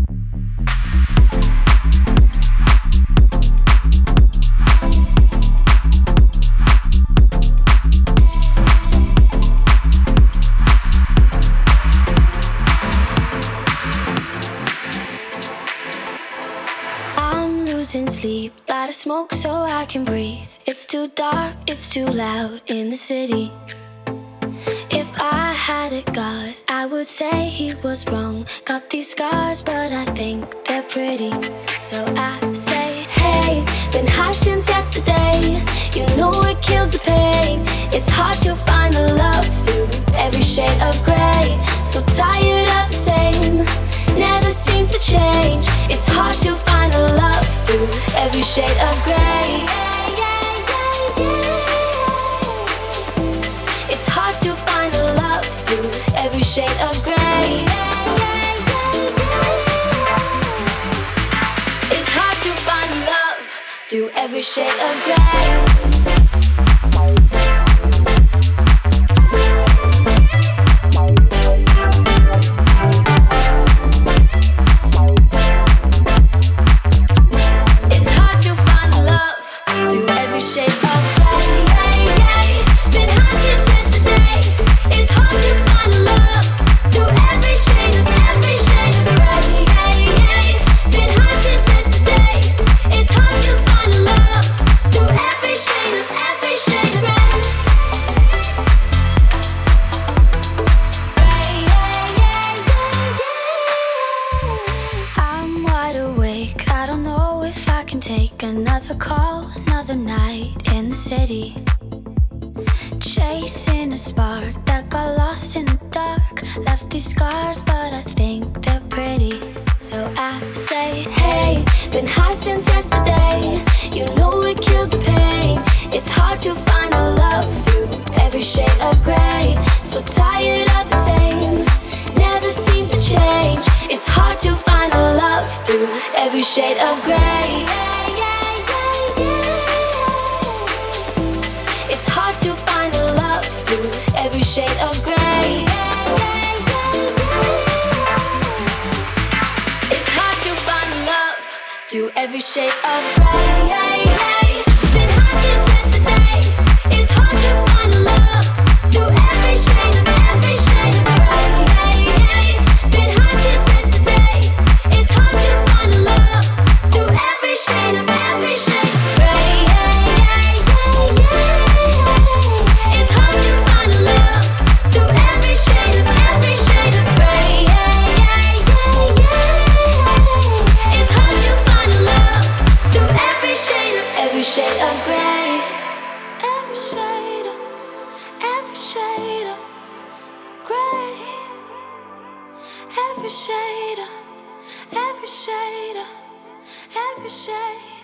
Losing sleep, light a smoke so I can breathe. It's too dark, it's too loud in the city. If I had a god, I would say he was wrong. Got these scars, but I think they're pretty. So I say, hey, been high since yesterday. You know it kills the pain. It's hard to find the love through every shade of gray. So tired of the same, never seems to change. It's hard to find a love through every shade of gray. It's hard to find a love through every shade of gray. It's hard to find love through every shade of gray. Take another call, another night in the city. Chasing a spark that got lost in the dark. Left these scars, but I think they're pretty. So I say, hey, been high since yesterday. You know it kills the pain. It's hard to find a love through every shade of gray. So tired of the same, never seems to change. It's hard to find a love through every shade of gray. It's hard to find a love through every shade of gray. It's hard to find love through every shade of gray. Been high since yesterday. It's hard to find a love through every shade of gray. Been high since yesterday. It's hard to find a love through every shade of gray. It's hard to find a love through every shade of gray. It's hard to find a love through every shade of gray. Every shade of, every shade of gray. Every shade of, every shade of, every shade.